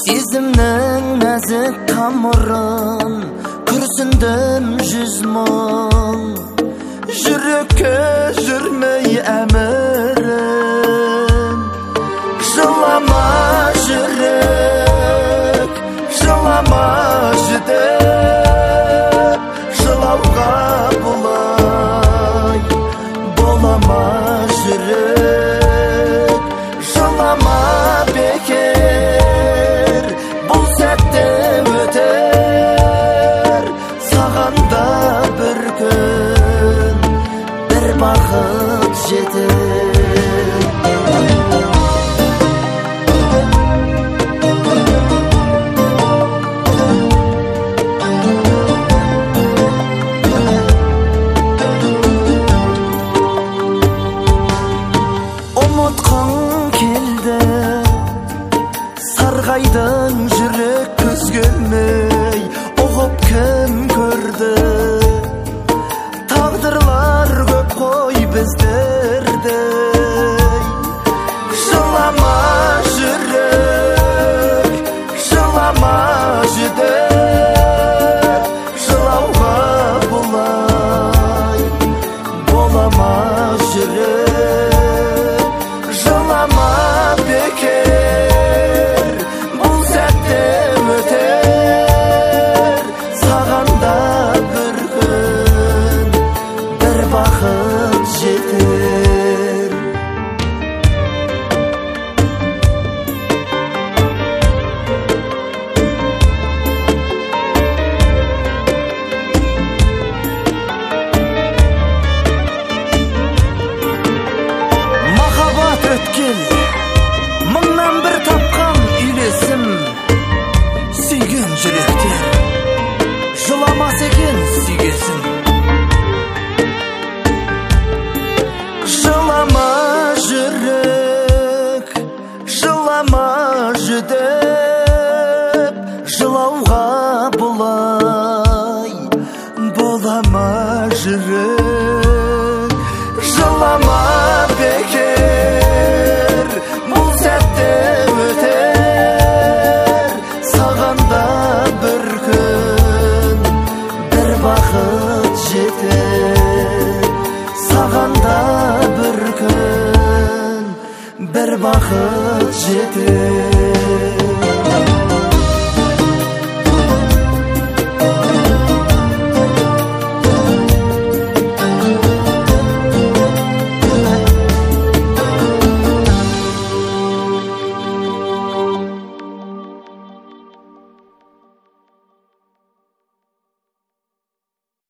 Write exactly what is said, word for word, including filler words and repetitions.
Izimning nazik tamırın kürsündüm yüz ming Yürükke yürmey emirim Жылама жүрек, жылама жүдеп Жылауға бұлай, болама жүрек Жылама бекер, бұл сәтте өтер Саған да бір күн, бір бақыт жетер Sargaydın жүрек көзгөлмей оғып кім көрді Тағдырлар көп қой біздердей Жылама жүрек, жылама жүдеп Жылауға бұлай, болама жүрек Жылама бекер жетер Махаббат өткел мыңнан бір тапқан үйлесім Сүйген жүректер жыламас екен сүйгесін Жылама жүрек, жылама жүдеп Жылауға бұлай, болама жүрек Жылама бекер, бұл сәтте өтер Саған да бір күн, бір бақыт жетер Саған да бір күн, бір бақыт жетер